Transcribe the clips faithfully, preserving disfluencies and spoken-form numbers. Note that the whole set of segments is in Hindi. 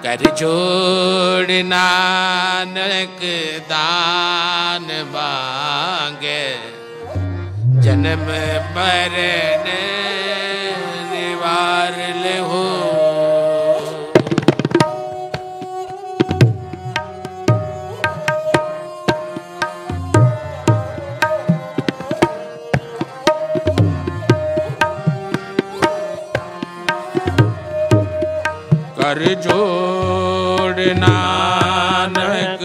कर जोड़ नानक दान मांगे जन्म मरण निवार ले हो। कर जोड़ नानक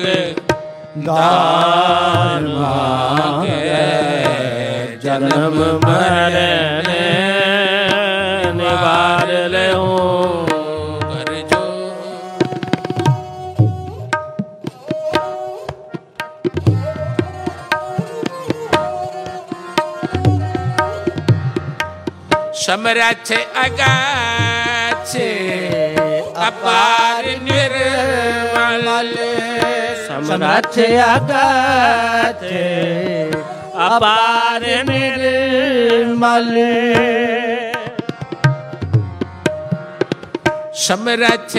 दान मांगे जन्म मरण निवार ले हो। कर जोड़ समरथ अगाछे अपार निर्मल समरथ अगाछे अपार निर्मल समरथ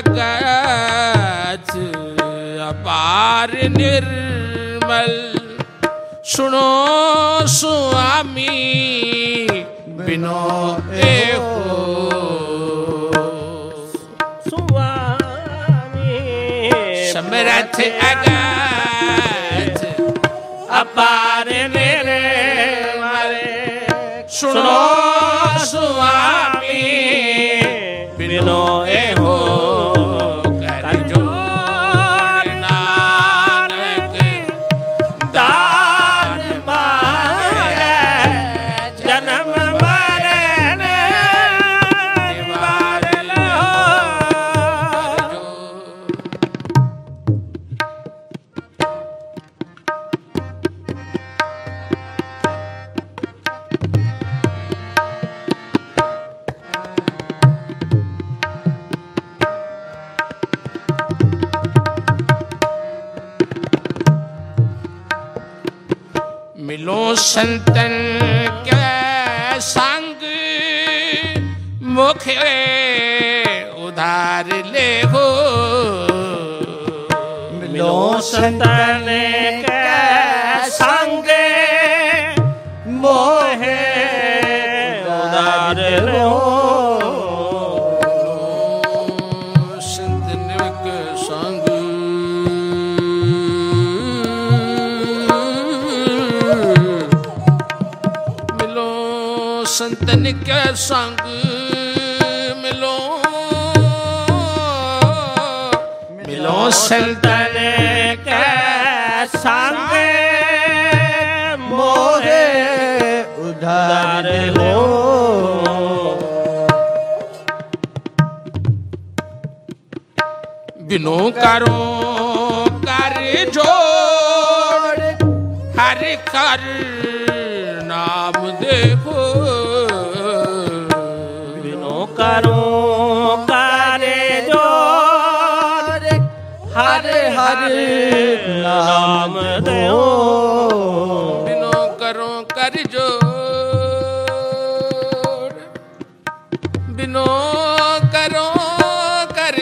अगाछ अपार निर्मल सुनो स्वामी बिनो एको समरथ अगाध अपार निर्मल सुनो स्वामी बिनो एहो। कर जोड़ नानक दान मांगे जन्म मरण निवार ले हो। मिलो संतन के संग मुखे उधार ले हो। मिलो संतन के संग मोहे उधार ले हो। संतन के संग संतन के संग मिलो मिलो संतन के संग मोहे उधार लो। बिनो करो कर जोड़ हर कर नाम देखो। बिनो करो कर जोड़ हर हर नाम दो। बिनो करो कर जोड़ बिनो करो कर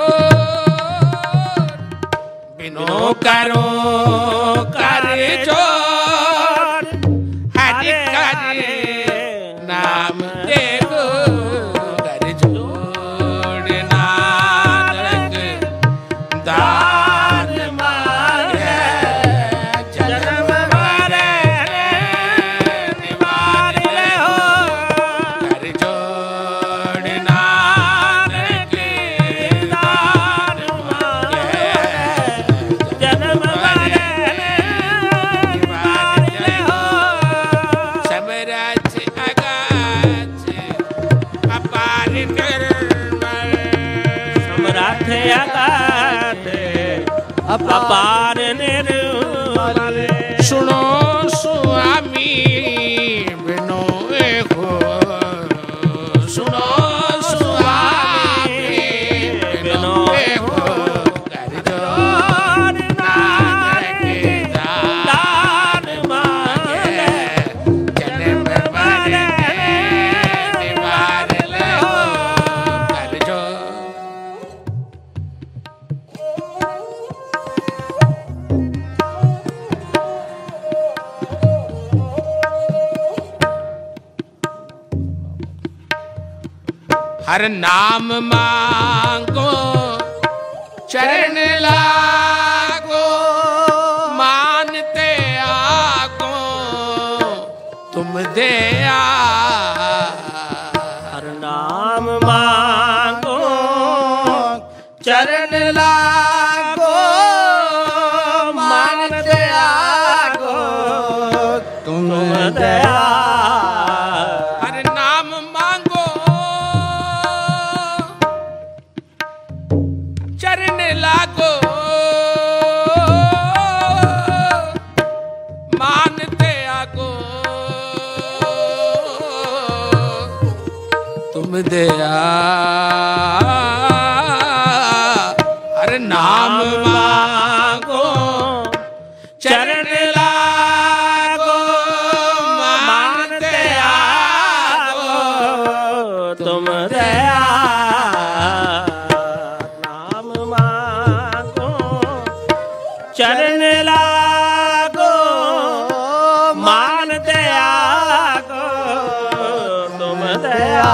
जोड़ बिनो करो कर जोड़ हर कर नाम देखो। कर जोड़ नानक दान मांगे जन्म मरण निवार ले हो। कर जोड़ नानक दान मांगे जन्म मरण निवार ले हो। समरथ अगाछ अपार निर्मल समरथ अगाध अपार निर्मल सुनो स्वामी बिनो एको। सुनो स्वामी बिनो एको। कर जोड़ नानक दान मांगे जन्म मरण निवार ले हो। कर जोड़ हर नाम मांगो चरण लागो मानते आगो तुम दया। हर नाम मांगो चरण लागो मानते आगो तुम दया। हर नाम मांगो चरण लागो मानते आगो तुम दया। हर नाम मांगो चरण लागो मानते आगो तुम दया। नाम मांगो चरण लागो मानते आगो तुम दया।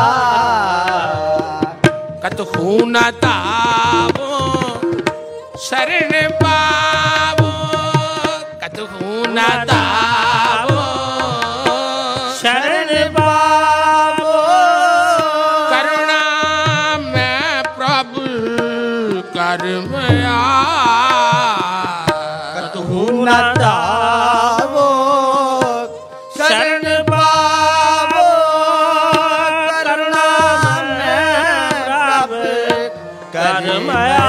कतहु न तावो शरण पावो कतहु न तावो शरण पावो करुणा में प्रभु करमया। कतहु न तावो शरण पावो करुणा में प्रभु करमया।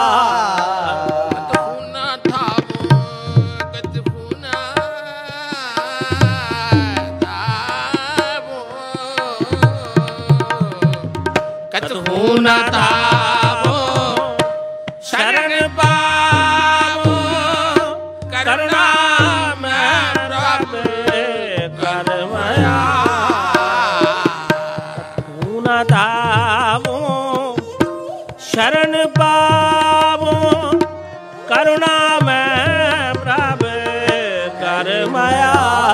कतहु न तावो शरण पावो करुणा में प्रभु करमया। कतहु न तावो शरण पावो करुणा में प्रभु करमया।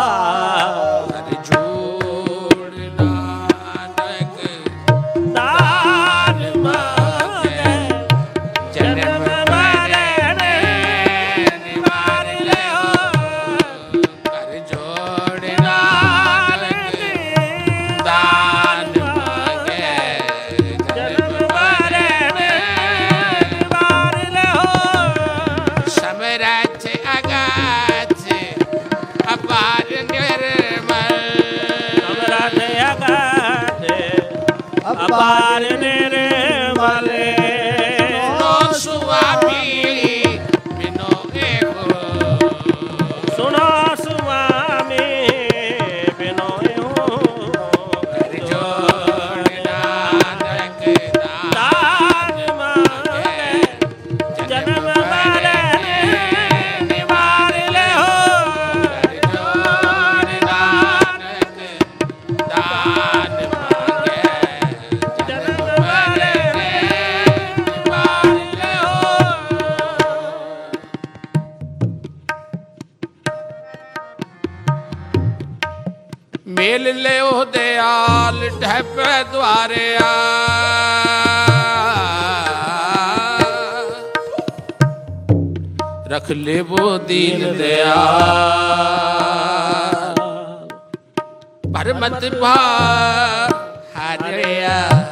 अपार निर्मल सुनो स्वामी बिनो एको सुनो स्वामी बिनो कर जोड़ नानक दान मांगे जन्म मरण निवार ले हो। कर जोड़ नानक दान मेल ले ओ दयाल ढप द्वारे आ। रख ले वो दीन दयाल पर मत भार हारिया।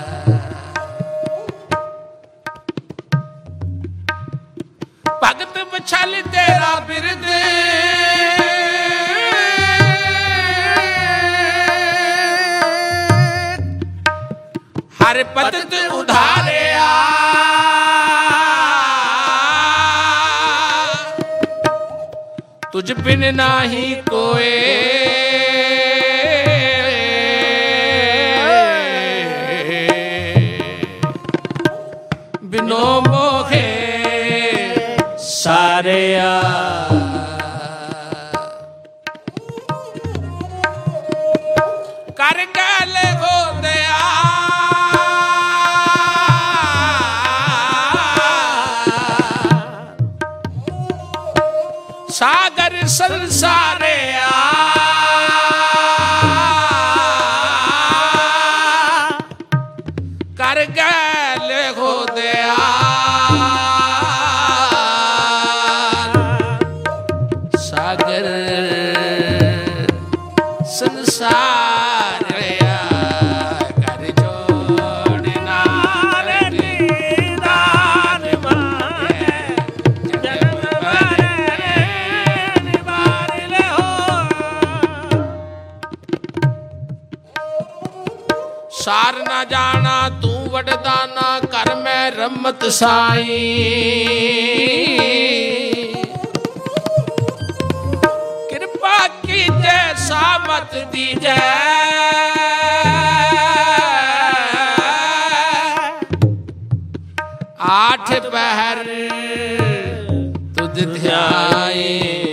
भगत बछल तेरा बिरद हर पतत उधारे आ। तुझ बिन नाही कोई बिनो मोहे सारे आ। कर गल हो दया सागर संसारे आ। कर लिखो दया सागर संसार कर जोड़ना रे दीदार मांगे जन्म भरे निवार ले हो सार ना जाना तू वडदाना कर में रमत साई कृपा कीजे सामत दीजे आठ पहर तुझ ध्याए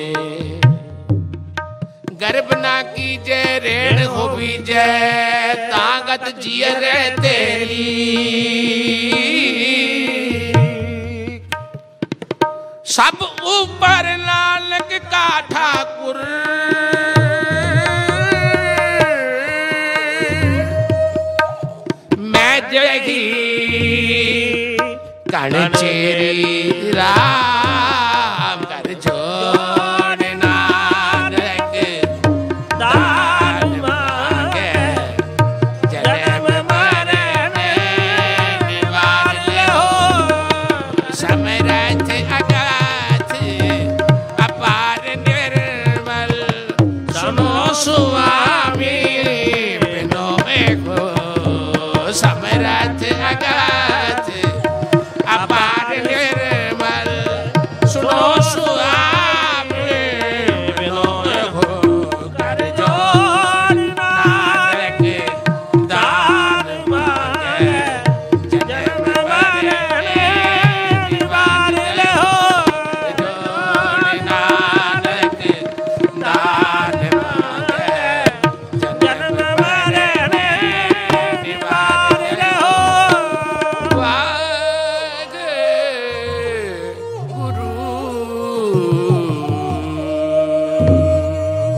गर्भ ना कीजे रेण हो बीजे ताकत जिय रे तेरी सब ऊपर नानक का ठाकुर मैं जगी कण चेरी रा